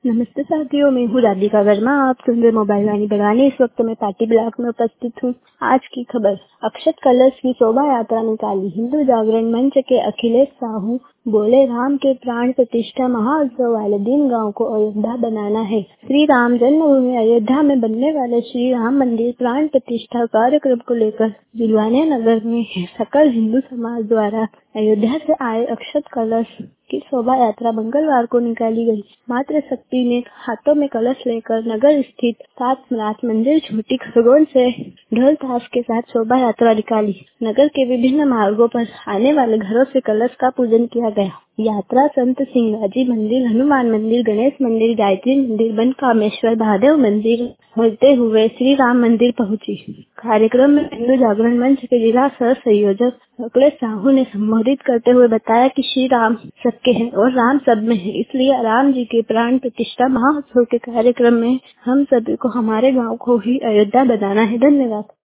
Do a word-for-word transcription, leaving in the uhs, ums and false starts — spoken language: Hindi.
नमस्ते साथियों, मैं हूँ राधिका वर्मा। आप सुन रहे मोबाइल वाणी बगाने। इस वक्त मैं पाटी ब्लॉक में उपस्थित हूँ। आज की खबर, अक्षत कलश की शोभा यात्रा निकाली। हिंदू जागरण मंच के अखिलेश साहू बोले, राम के प्राण प्रतिष्ठा महाउत्सव वाले दिन गांव को अयोध्या बनाना है। श्री राम जन्मभूमि अयोध्या में बनने वाले श्री राम मंदिर प्राण प्रतिष्ठा कार्यक्रम को लेकर दिलवाने नगर में सकल हिंदू समाज द्वारा अयोध्या से आए अक्षत कलश की शोभा यात्रा मंगलवार को निकाली गई। मातृ शक्ति ने हाथों में कलश लेकर नगर स्थित सात नाथ मंदिर छोटी खरगोन से ढोल ताश के साथ शोभा यात्रा निकाली। नगर के विभिन्न मार्गों पर आने वाले घरों से कलश का पूजन किया गया। यात्रा संत सिंगाजी मंदिर, हनुमान मंदिर, गणेश मंदिर, गायत्री मंदिर, बन कामेश्वर महादेव मंदिर होते हुए श्री राम मंदिर पहुंची। कार्यक्रम में हिंदू जागरण मंच के जिला सह संयोजक अखिलेश साहू ने संबोधित करते हुए बताया कि श्री राम सबके हैं और राम सब में है, इसलिए राम जी के प्राण प्रतिष्ठा महोत्सव के कार्यक्रम में हम सभी को हमारे गांव को ही अयोध्या बनाना है। धन्यवाद।